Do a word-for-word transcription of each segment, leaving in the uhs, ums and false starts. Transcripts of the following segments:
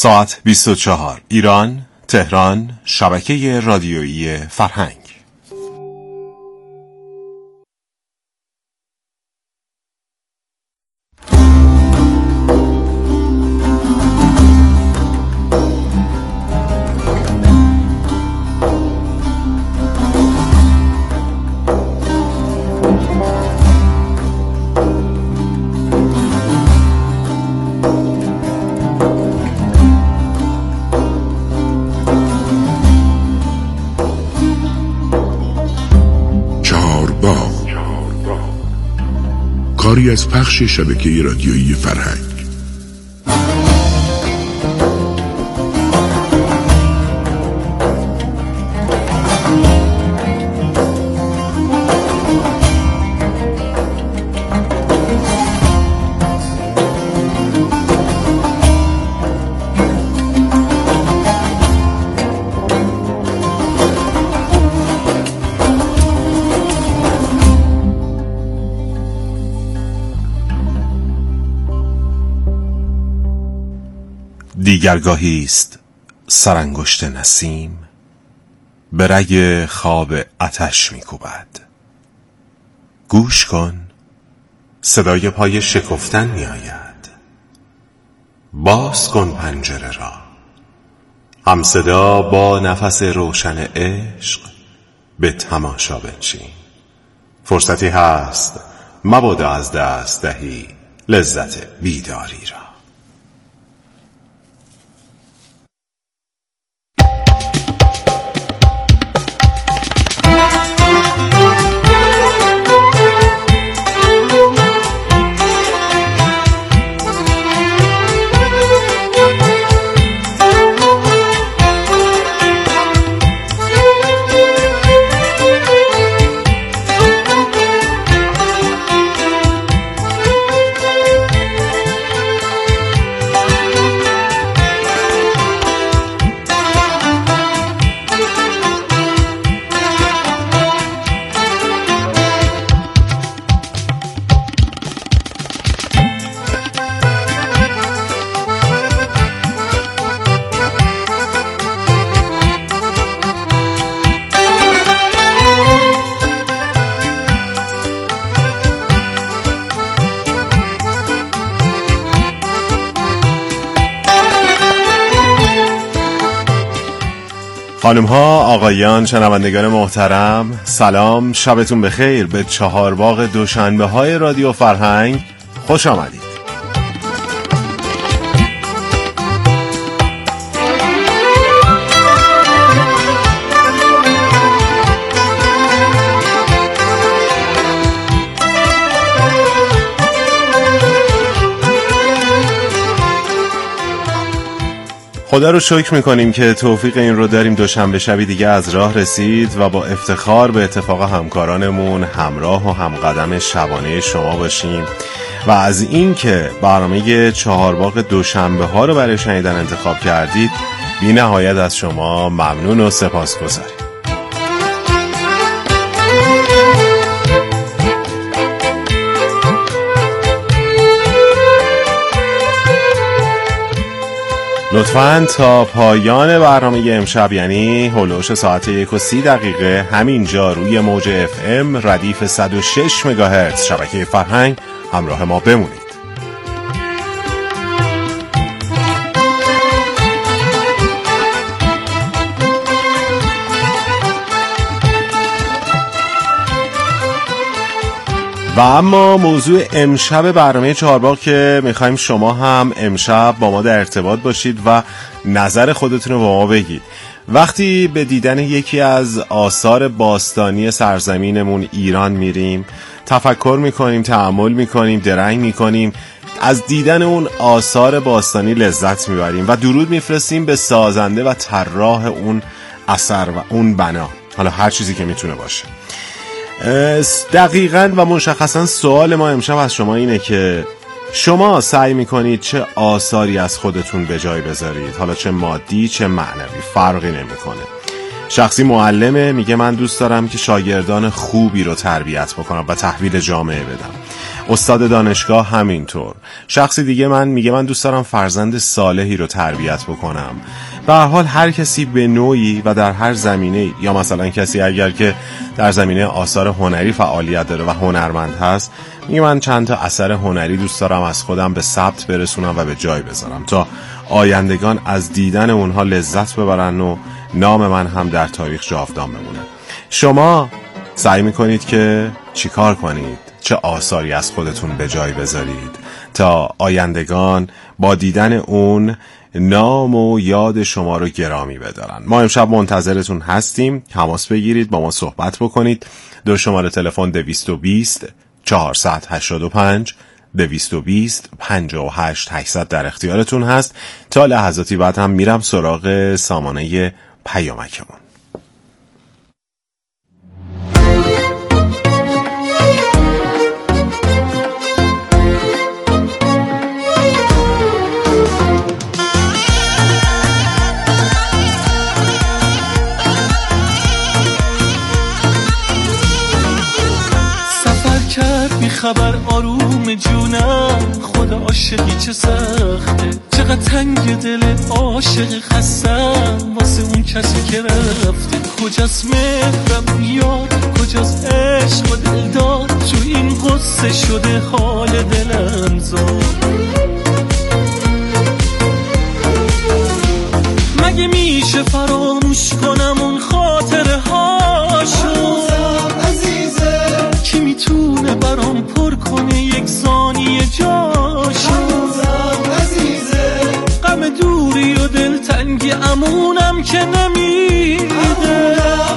ساعت بیست و چهار ایران، تهران، شبکه رادیویی فرهنگ. کاری از پخش شبکه رادیویی فرهنگ. دیگرگاهی است سرانگشت نسیم به رگ خواب آتش می‌کوبد. گوش کن، صدای پای شکفتن می‌آید. باز کن پنجره را، همصدا با نفس روشن عشق به تماشا بنشین. فرصتی هست مبادا از دست دهی لذت بیداری را. خانم ها، آقایان، شنوندگان محترم، سلام، شبتون بخیر. به چهارباغ دوشنبه های رادیو فرهنگ خوش آمدید. خدا رو شکر میکنیم که توفیق این رو داریم دوشنبه شبی دیگه از راه رسید و با افتخار به اتفاق همکارانمون همراه و همقدم شبانه شما باشیم و از این که برنامه چهارباغ دوشنبه ها رو برای شنیدن انتخاب کردید بی نهایت از شما ممنون و سپاسگزاریم. لطفاً تا پایان برنامه امشب، یعنی هلوش ساعت یک و سی دقیقه، همینجا روی موج اف ام ردیف صد و شش مگاهرتز شبکه فرهنگ همراه ما بمونید. و اما موضوع امشب برنامه چهارباغ که میخوایم شما هم امشب با ما در ارتباط باشید و نظر خودتون رو با ما بگید. وقتی به دیدن یکی از آثار باستانی سرزمینمون ایران میریم، تفکر میکنیم، تأمل میکنیم، درنگ میکنیم، از دیدن اون آثار باستانی لذت میبریم و درود میفرستیم به سازنده و طراح اون اثر و اون بنا، حالا هر چیزی که میتونه باشه. دقیقاً و مشخصاً سوال ما امشب از شما اینه که شما سعی میکنید چه آثاری از خودتون به جای بذارید، حالا چه مادی چه معنوی، فرقی نمیکنه. شخصی معلمه، میگه من دوست دارم که شاگردان خوبی رو تربیت بکنم و تحویل جامعه بدم. استاد دانشگاه همینطور. شخصی دیگه من میگه من دوست دارم فرزند صالحی رو تربیت بکنم. به هر حال هر کسی به نوعی و در هر زمینه، یا مثلا کسی اگر که در زمینه آثار هنری فعالیت داره و هنرمند هست، میگه من چند تا اثر هنری دوست دارم از خودم به ثبت برسونم و به جای بذارم تا آیندگان از دیدن اونها لذت ببرن و نام من هم در تاریخ جاودان بمونه. شما سعی میکنید که چیکار کنید؟ چه آثاری از خودتون به جای بذارید تا آیندگان با دیدن اون نام و یاد شما رو گرامی بدارن؟ ما امشب منتظرتون هستیم. تماس بگیرید، با ما صحبت بکنید. دو شماره تلفن دویست و بیست چهارصد و هشتاد و پنج دویست و بیست پنجاه و هشت هشتصد در اختیارتون هست. تا لحظاتی بعد هم میرم سراغ سامانه پیامکمون. خبر آروم جونم، خدا عاشقی چه سخته، چقدر تنگ دل عاشق خستم واسه اون کسی که رفته. کجاست مهرم یاد، کجاست عشق و دلدار، تو این قصه شده حال دلم زاد. مگه میشه فراموش کنم اون خاطره هاشو؟ کی میتونه برام پر کنه یک ثانیه جاشو؟ غم دوری و دلتنگی امونم که نمیده،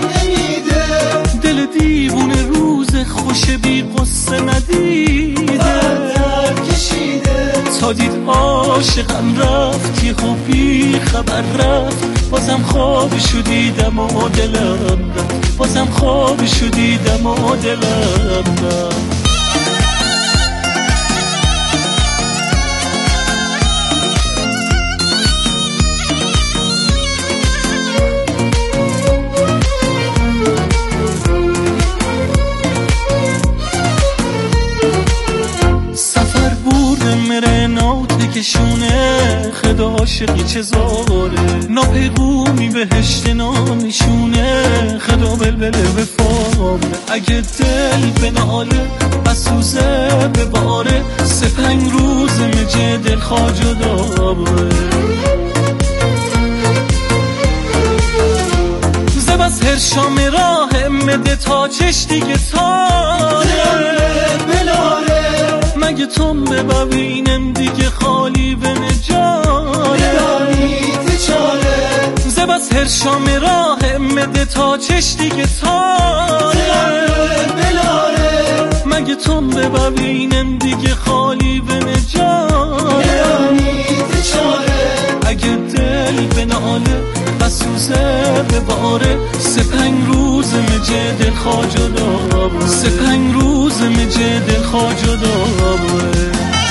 دل دیوونه روز خوش بی قصه ندیده. تا دید عاشقم رفت، یه خوبی خبر رفت، بازم خوابشو دیدم و دلم رفت، بازم خوابشو دیدم و دلم رفت. کشونه خدا عاشقی چه زاره، ناپیغومی بهشت نانشونه، خدا بلبله به فامه. اگه دل به ناله بسوزه به باره، سه پنج روز مجه دل خواجو داره. زبس هر شام راه مده تا چش دیگه تاره، مگه تم ببینم دیگه خالی به نجاره. زبس هر شام راه مده تا چش دیگه تاره، مگه تم ببینم دیگه خالی به نجاره. اگه دل به ناله بسوزه به باره، سه پنج روز مجه دل خواجو داره، سه پنج روز مجه دل خواجو داره.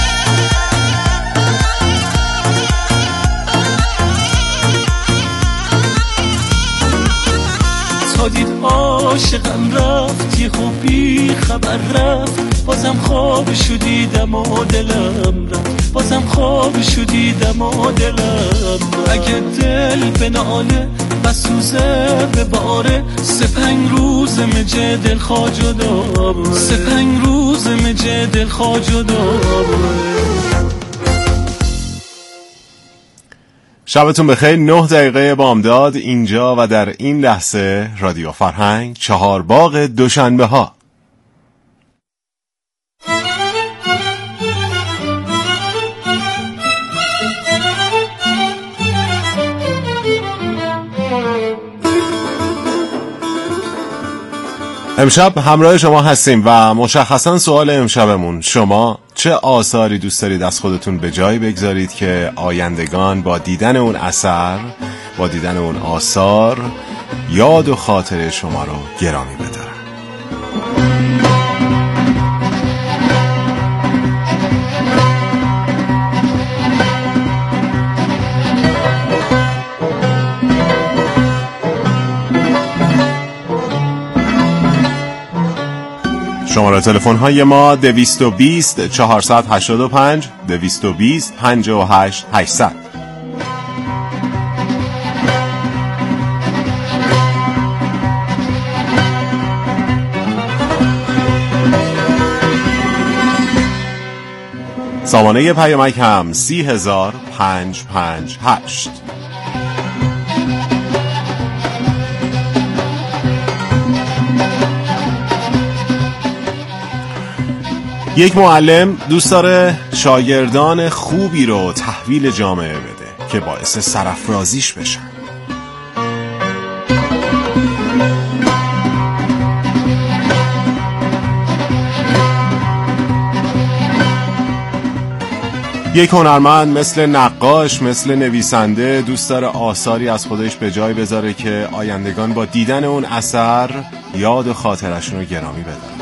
تا دید عاشقم رفت، یه خوبی خبر رفت، بازم خوابشو دیدم و دلم رفت، بازم خوابشو دیدم و دلم رفت. اگه دل به ناله بسوزه به باره، سه پنج روز مجه دل خواجو داره، سه پنج روز مجه دل خواجو داره. شبتون بخیر. نه دقیقه بامداد اینجا و در این لحظه رادیو فرهنگ، چهار باغ دوشنبه ها. امشب همراه شما هستیم و مشخصا سوال امشبمون، شما چه آثاری دوست دارید از خودتون به جای بگذارید که آیندگان با دیدن اون اثر، با دیدن اون آثار یاد و خاطره شما رو گرامی بدارن؟ شماره تلفن های ما دویست و بیست چهارصد و هشتاد و پنج دویست و بیست پنجاه و هشت هشتصد. سامانه پیامک هم سی هزار پنج پنج هشت. یک معلم دوست داره شاگردان خوبی رو تحویل جامعه بده که باعث سرافرازیش بشن. یک هنرمند مثل نقاش، مثل نویسنده دوست داره آثاری از خودش به جای بذاره که آیندگان با دیدن اون اثر یاد و خاطرشون رو گرامی بدارن.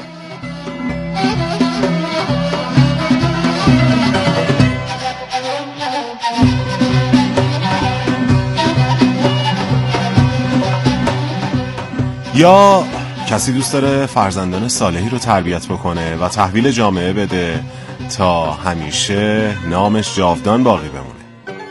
یا کسی دوست داره فرزندان صالحی رو تربیت بکنه و تحویل جامعه بده تا همیشه نامش جاودان باقی بمونه.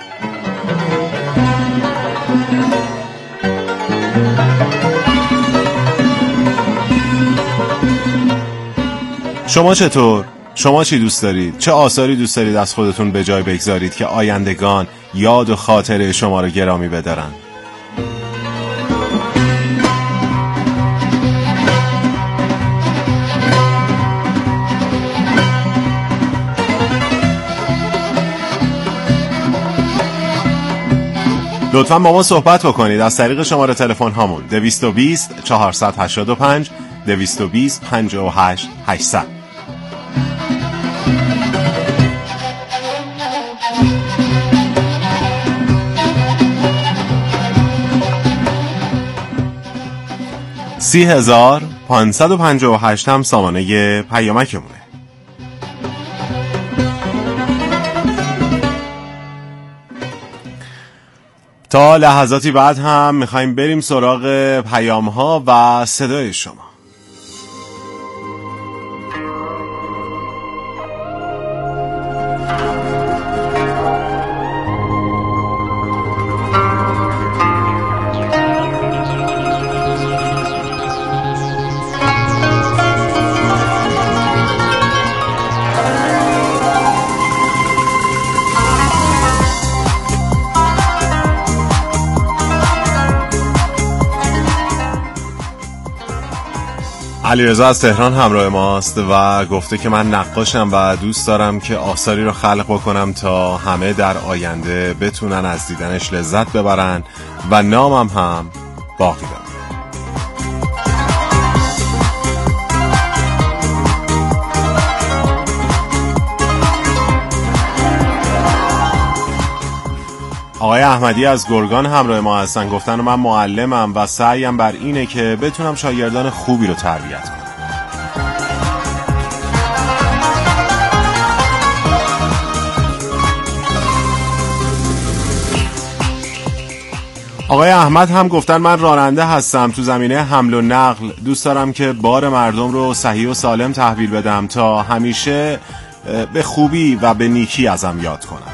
شما چطور؟ شما چی دوست دارید؟ چه آثاری دوست دارید از خودتون به جای بگذارید که آیندگان یاد و خاطره شما رو گرامی بدارن؟ لطفاً با ما صحبت بکنید از طریق شماره تلفن هامون دویست و بیست چهارصد و هشتاد و پنج دویست و بیست پنجاه و هشت هشتصد. سی هزار پانصد و پنجاه و هشت هم سامانه پیامکمونه. تا لحظاتی بعد هم میخوایم بریم سراغ پیام ها و صدای شما. علیرضا از تهران همراه ماست و گفته که من نقاشم و دوست دارم که آثاری رو خلق بکنم تا همه در آینده بتونن از دیدنش لذت ببرن و نامم هم باقی بمونه. آقای احمدی از گرگان همراه ما هستن، گفتن من معلمم و سعیم بر اینه که بتونم شاگردان خوبی رو تربیت کنم. آقای احمد هم گفتن من راننده هستم تو زمینه حمل و نقل، دوست دارم که بار مردم رو صحیح و سالم تحویل بدم تا همیشه به خوبی و به نیکی ازم یاد کنم.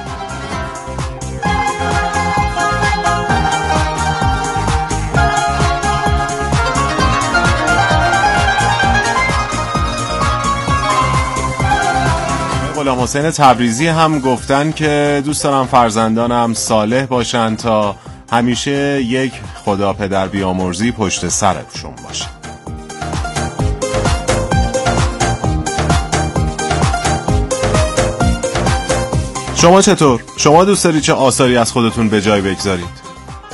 غلام حسین تبریزی هم گفتن که دوست دارم فرزندانم صالح باشن تا همیشه یک خدا پدر بیامرزی پشت سرشون باشه. شما چطور؟ شما دوست دارید چه آثاری از خودتون به جای بگذارید؟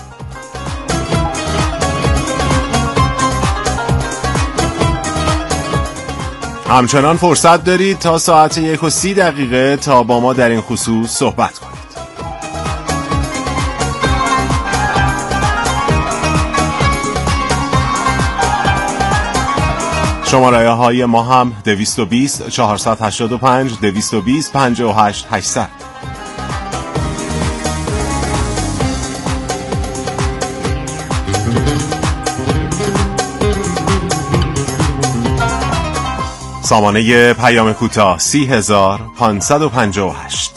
همچنان فرصت دارید تا ساعت یک و سی دقیقه تا با ما در این خصوص صحبت کنید. شماره های ما هم دویست و بیست چهارصد و هشتاد و پنج دویست و بیست پنجاه و هشت هشتصد. سامانه پیام کوتاه سی هزار پانصد و پنجاه و هشت.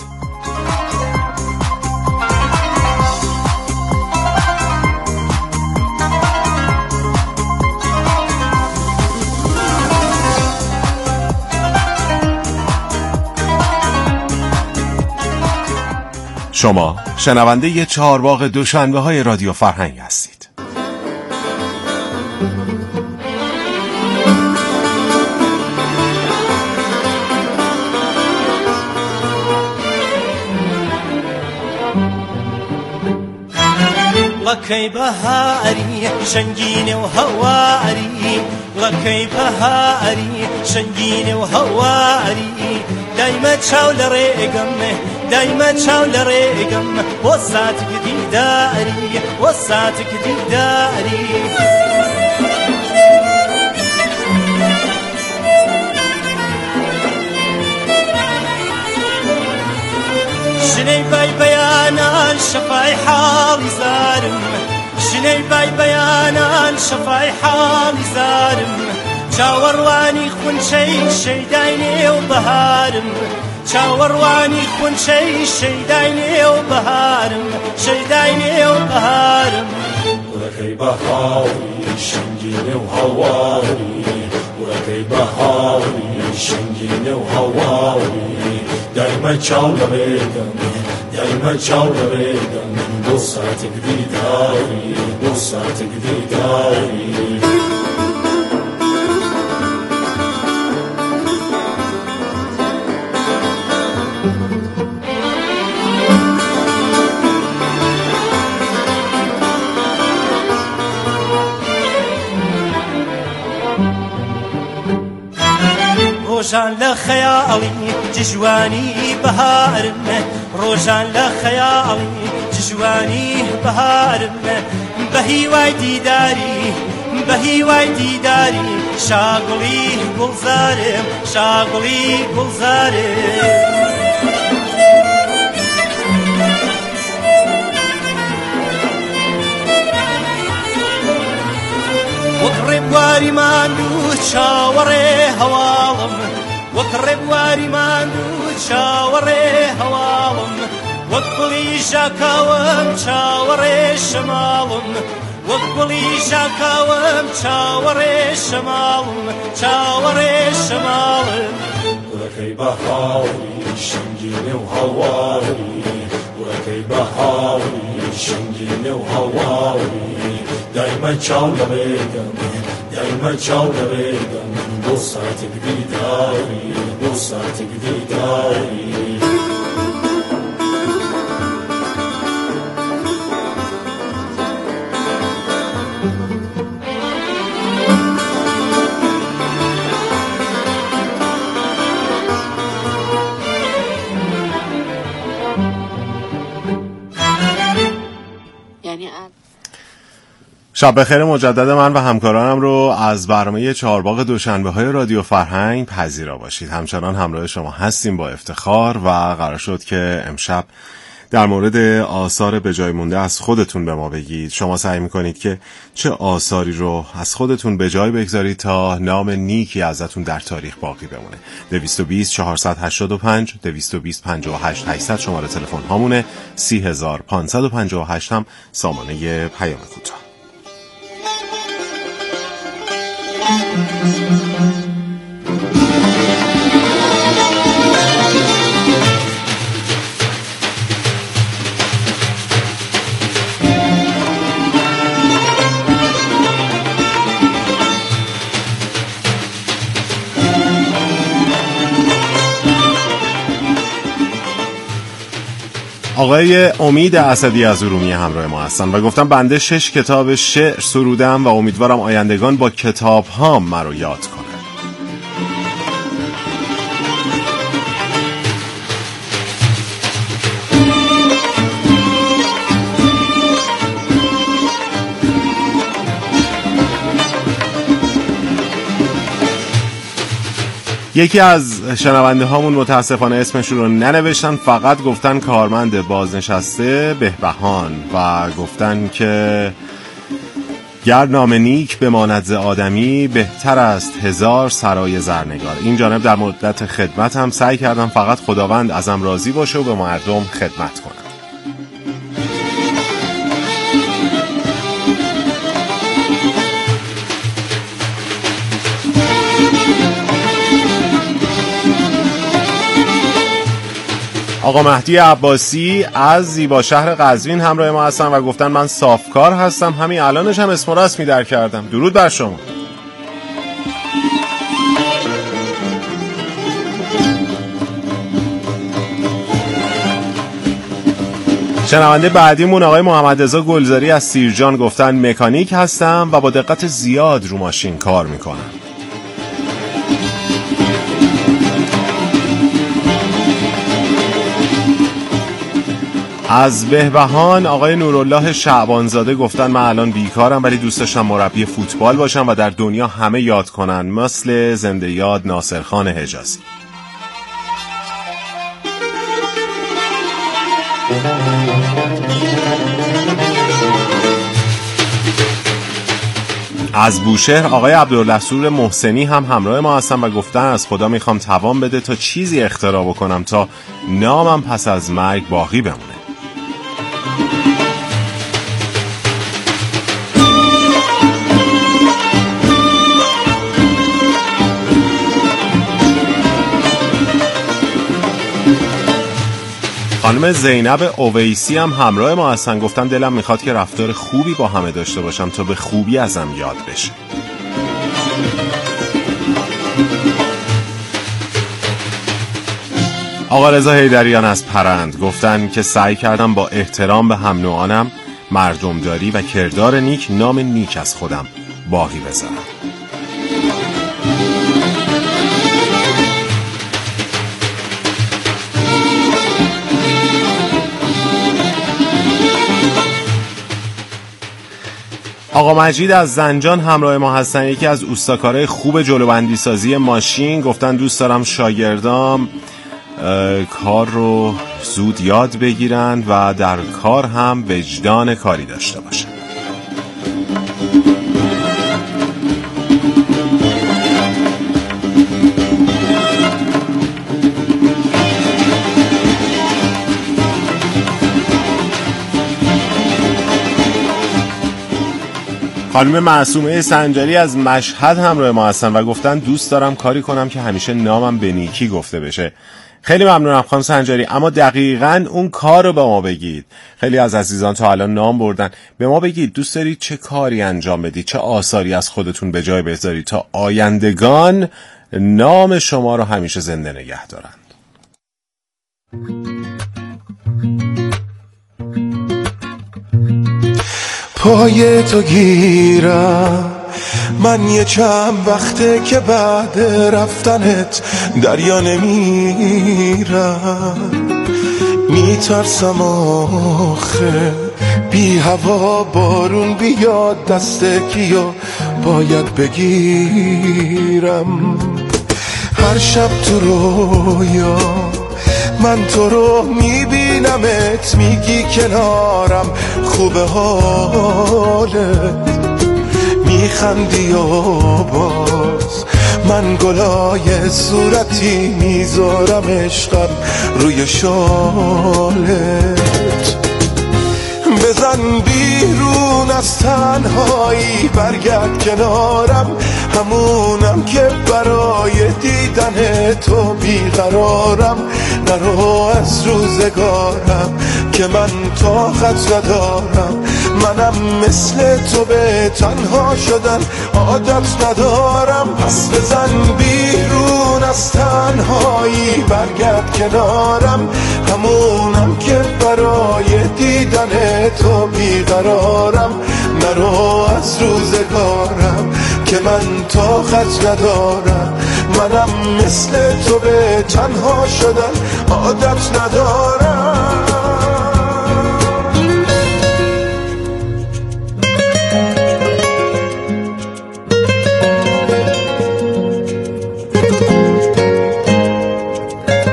شما شنونده ی چهارباغ دوشنبه های رادیو فرهنگ هستید. لکی بهاری شنگین و هواری، لکی بهاری شنگین و هواری، دایما چاول ریگم دایما چاول ریگم وساتک دیداری وساتک دیداری. شنی بای بیانان شفای حالی زارم، شنی بای بیانان شفای حالی زارم، چاوروانی خونچه شیداینی و بهارم، چاوروانی خونچه شیداینی و بهارم، شیداینی و بهارم. ولکی بهاری شنگین و هواری، ولکی بهاری شنگین و هواری، دایما چاول ریگم دایما چاول ریگم دو ساعتک دیداری دو ساعتک دیداری. روشان لخيالي ججواني بهارم، روشان لخيالي ججواني بهارم، بهي وايدي داري بهي وايدي داري، شاغلي گلزارم شاغلي گلزارم. وقرب واري ماندو شاوري هوالم، وقرب واري ماندو شاوري هوالم، وقبلي شاكاوم شاوري شمالم، وقبلي شاكاوم شاوري شمالم شاوري شمالم. ولکی بهاری شنگین و هواری، ولکی بهاری شنگین و هواری، دایما چاول ریگم دایما چاول ریگم دو ساعتک دیداری دو ساعتک دیداری. شب بخیر مجدد من و همکارانم رو از برنامه چهارباغ دوشنبه های رادیو فرهنگ پذیرا باشید. همچنان همراه شما هستیم با افتخار و قرار شد که امشب در مورد آثار به جای مونده از خودتون به ما بگید. شما سعی میکنید که چه آثاری رو از خودتون به جای بگذارید تا نام نیکی ازتون در تاریخ باقی بمونه. دویست و بیست چهارصد و هشتاد و پنج دویست و بیست پنجاه و هشت هشتصد شماره تلفن هامونه، سی هزار پانصد و پنجاه و هشت هم سامانه پیام کوتاه. آقای امید اسدی از ارومیه همراه ما هستن و گفتم بنده شش کتاب شعر سرودم و امیدوارم آیندگان با کتاب هام مرا یاد کنه. یکی از شنونده هامون متاسفانه اسمشون رو ننوشتن، فقط گفتن کارمند بازنشسته بهبهان و گفتن که گر نام نیک بماند ز آدمی، بهتر است هزار سرای زرنگار. این جانب در مدت خدمت هم سعی کردم فقط خداوند ازم راضی باشه و به مردم خدمت کنم. آقا مهدی عباسی از زیبا شهر قزوین همراه ما هستن و گفتن من صافکار هستم، همین الانش هم اسم و رسمی در کردم. درود بر شما. شنونده بعدیمون آقای محمد رضا گلزاری از سیرجان گفتن مکانیک هستم و با دقت زیاد رو ماشین کار میکنم. از بهبهان آقای نورالله شعبانزاده گفتن من الان بیکارم ولی دوست داشتم مربی فوتبال باشم و در دنیا همه یاد کنن، مثل زنده یاد ناصرخان حجازی. از بوشهر آقای عبدالرسول محسنی هم همراه ما هستن و گفتن از خدا میخوام توان بده تا چیزی اختراع بکنم تا نامم پس از مرگ باقی بمونه. خانم زینب اویسی هم همراه ما هستن، گفتن دلم میخواد که رفتار خوبی با همه داشته باشم تا به خوبی ازم یاد بشه. آقا رضا حیدریان از پرند گفتن که سعی کردم با احترام به هم نوعانم، مردمداری و کردار نیک نام نیک از خودم باقی بذارم. آقا مجید از زنجان همراه ما هستن، یکی از اوستاکارای خوب جلوبندی سازی ماشین، گفتن دوست دارم شاگردام کار رو زود یاد بگیرن و در کار هم وجدان کاری داشته باشن. خانم معصومه سنجاری از مشهد همراه ما هستن و گفتن دوست دارم کاری کنم که همیشه نامم به نیکی گفته بشه. خیلی ممنونم خانم سنجاری، اما دقیقاً اون کار رو به ما بگید. خیلی از عزیزان تا الان نام بردن، به ما بگید دوست دارید چه کاری انجام بدید، چه آثاری از خودتون به جای بذارید تا آیندگان نام شما رو همیشه زنده نگه دارند. پای تو گیرم من یه چند وقته که بعد رفتنت دریا نمیرم، میترسم آخه بی هوا بارون بیاد دست کیو باید بگیرم. هر شب تو رویا من تو رو میبینمت، میگی کنارم خوبه حالت، میخندی و باز من گلای صورتی میذارم عشقم روی شالت. بزن بیرون از تنهایی برگرد کنارم، همونم که برای دیدن تو بیقرارم. نرو از روزگارم که من طاقت ندارم، منم مثل تو به تنها شدن عادت ندارم. پس بزن بیرون از تنهایی برگرد کنارم، همونم که برای دیدن تو بیقرارم. نرو از روزگارم که من طاقت ندارم، منم مثل تو به تنها شدن عادت ندارم.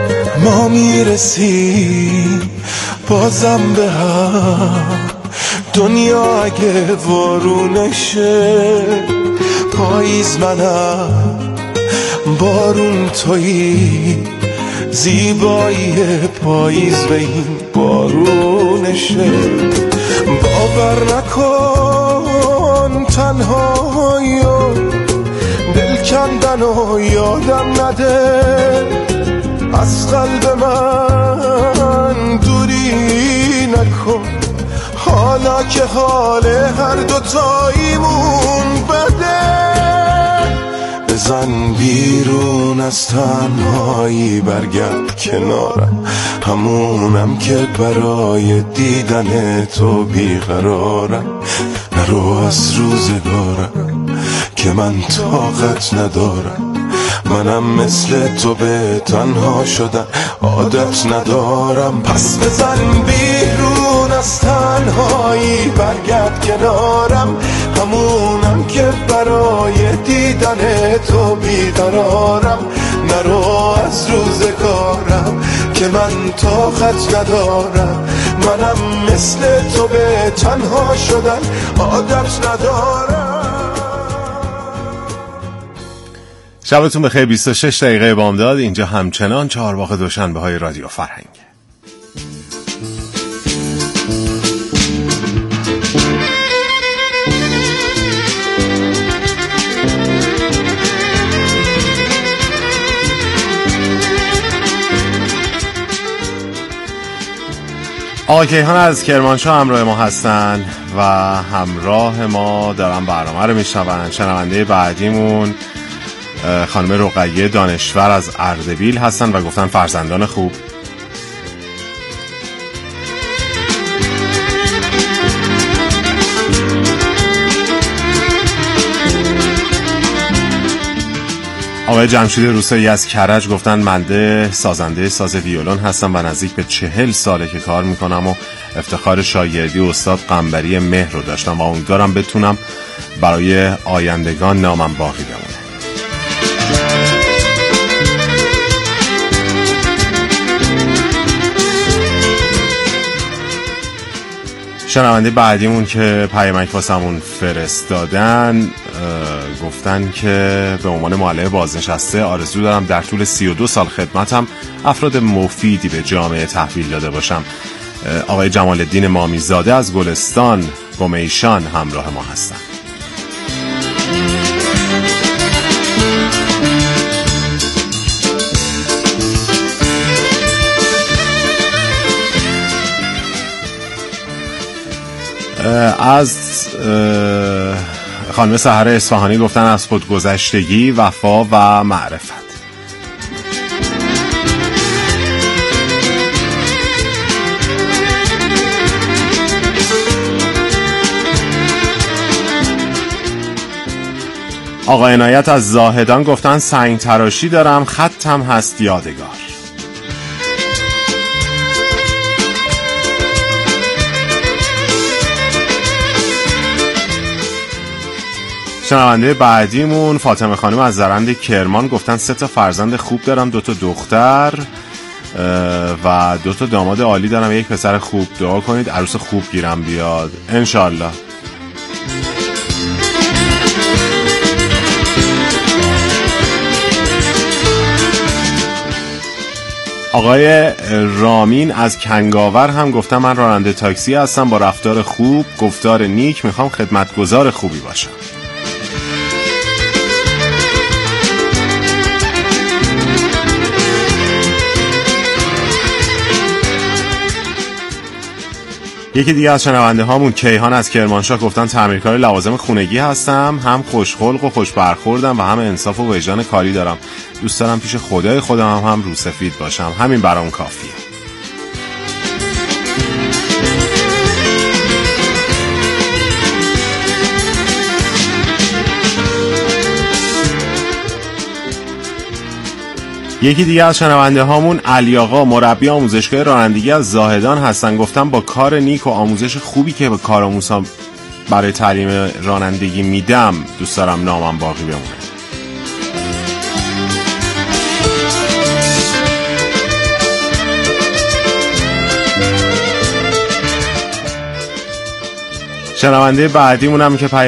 ما میرسیم بازم به هم، دنیا اگه وارونشه پاییز منم بارون تویی زیبایی پاییز به این بارونشه باور نکن تنهایی و دل کندن و یادم نده از قلب من دوری نکن حالا که حال هر دوتاییمون بده بزن بیرون از تنهایی برگرد کنارم همونم که برای دیدن تو بیقرارم نرو از روزگارم که من طاقت ندارم منم مثل تو به تنها شدن عادت ندارم پس بزن بیرون از تنهایی برگرد کنارم همونم که برای دیدن تو بیقرارم نرو از روزگارم که من طاقت ندارم منم مثل تو به تنها شدن عادت ندارم. شبتون بخیر. بیست و شش دقیقه بامداد. اینجا همچنان چهارباغ دوشنبه های رادیو فرهنگ. آقای کیهان از کرمانشاه همراه ما هستن و همراه ما دارن برنامه رو میشنون. شنونده بعدیمون خانم رقیه دانشور از اردبیل هستن و گفتن فرزندان خوب. آقای جمشید روسایی از کرج گفتن بنده سازنده ساز ویولون هستم و نزدیک به چهل ساله که کار میکنم و افتخار شاگردی استاد قنبری مهر رو داشتم و امیدوارم بتونم برای آیندگان نامم باقی بمونه. شنونده بعدیمون که پیامک واسمون فرستادن گفتن که به عنوان معلم بازنشسته آرزو دارم در طول سی و دو سال خدمتم افراد مفیدی به جامعه تحویل داده باشم. آقای جمال الدین مامیزاده از گلستان گمیشان همراه ما هستن. از خانم سحر اصفهانی گفتن از خودگذشتگی، وفا و معرفت. آقای عنایت از زاهدان گفتن سنگ تراشی دارم، خطم هست یادگار. شنونده بعدیمون فاطمه خانم از زرند کرمان گفتن سه تا فرزند خوب دارم، دو تا دختر و دو تا داماد عالی دارم، یک پسر خوب. دعا کنید عروس خوب گیرم بیاد انشالله. آقای رامین از کنگاور هم گفتن من راننده تاکسی هستم، با رفتار خوب، گفتار نیک میخوام خدمتگزار خوبی باشم. یکی دیگه از شنونده هامون کیهان از کرمانشاه گفتن تعمیرکار لوازم خونگی هستم، هم خوشخلق و خوش برخوردم و هم انصاف و وجدان کاری دارم. دوست دارم پیش خدای خودم هم, هم روسفید باشم. همین برام کافیه. یکی دیگه از شنونده هامون علی آقا مربی آموزشگاه رانندگی از زاهدان هستن. گفتم با کار نیک و آموزش خوبی که به کارآموزان برای تعلیم رانندگی میدم دوست دارم نامم باقی بمونه. شنونده بعدیمونم که